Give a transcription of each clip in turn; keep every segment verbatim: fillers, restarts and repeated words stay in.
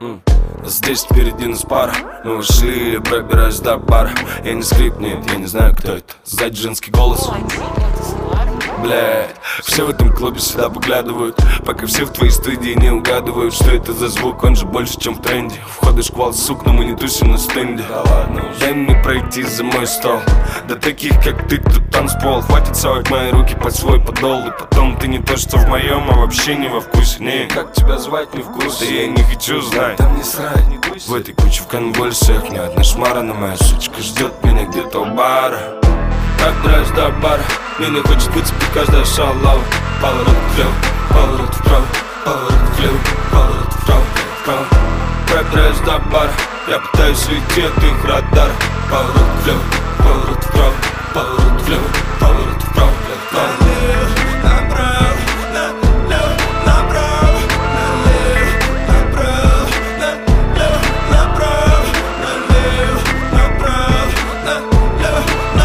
Здесь впереди нас пара. Мы ушли, пробираюсь до бара. Я не скрип, нет, я не знаю, кто это. Сзади женский голос. Блядь, все в этом клубе сюда поглядывают, пока все в твоей студии не угадывают, что это за звук, он же больше, чем в тренде. Входы шквал, сук, но мы не тусим на стенде. Да ладно, дай мне пройти за мой стол. Да таких, как ты, тут танцпол. Хватит совать мои руки под свой подол. И потом ты не то, что в моем, а вообще не во вкусе. Не, как тебя звать, не в курсе. Да я не хочу знать, там не срать, не дуйся. В этой куче в конвульсиях ни одна шмара, но моя сучка ждет меня где-то у бара. Так брать до бара, меня хочет выцепить каждая шалава. Поворот влево, поворот вправо, поворот влево, поворот вправо, вправо. Пробираюсь до бара, я пытаюсь уйти от их радара. Поворот влево, поворот вправо, поворот влево, поворот вправо, вправо. Направо, налево, направо, налево, направо, налево, направо, налево, направо, налево,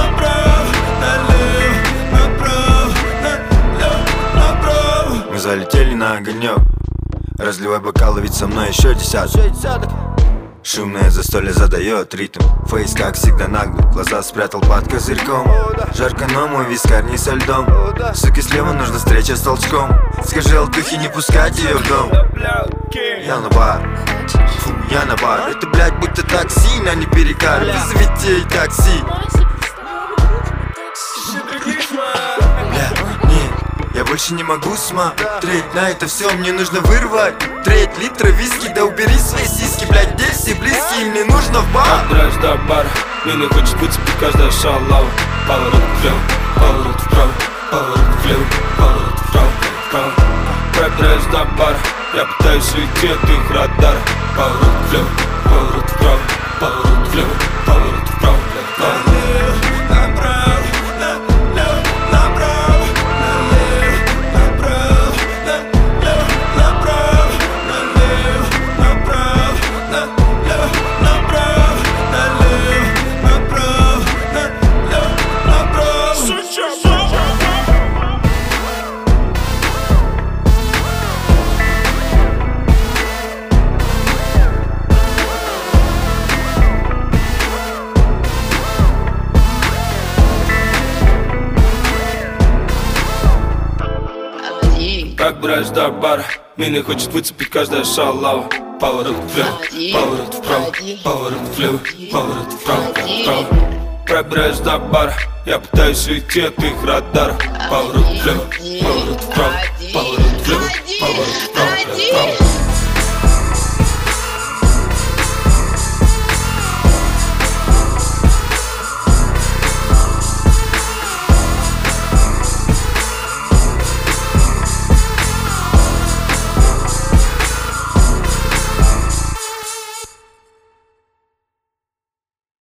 направо. Мы залетели на огонек. Разливай бокалы, ведь со мной еще десяток. Шумное застолье задает ритм. Фейс, как всегда, наглый. Глаза спрятал под козырьком. Жарко, но мой вискарь не со льдом. Суки, слева нужна встреча с толчком. Скажи алтухе не пускать ее в дом. Я на бар, фу, я на бар. Это, блядь, будто такси, а не перекар. Вызовите ей такси. Бля, нет, я больше не могу смотреть на это все, мне нужно вырвать треть литра виски, да убери свои сиськи, блядь, где все близкие, мне нужно в бар. Отбираюсь до бара, меня хочет выцепить каждая шалава. Поворот влево, поворот вправо, поворот влево, поворот вправо, вправо. Пробираюсь до бара, я пытаюсь уйти от их радара. Поворот влево, поворот вправо, поворот влево, поворот вправо, вправо. Так брать до бара, меня хочет выцепить каждая шалава. Поворот влево, поворот вправо, поворот влево, поворот вправо, вправо. Пробираюсь до бара, я пытаюсь уйти от их радара. Поворот влево, поворот вправо, поворот влево, поворот вправо, вправо.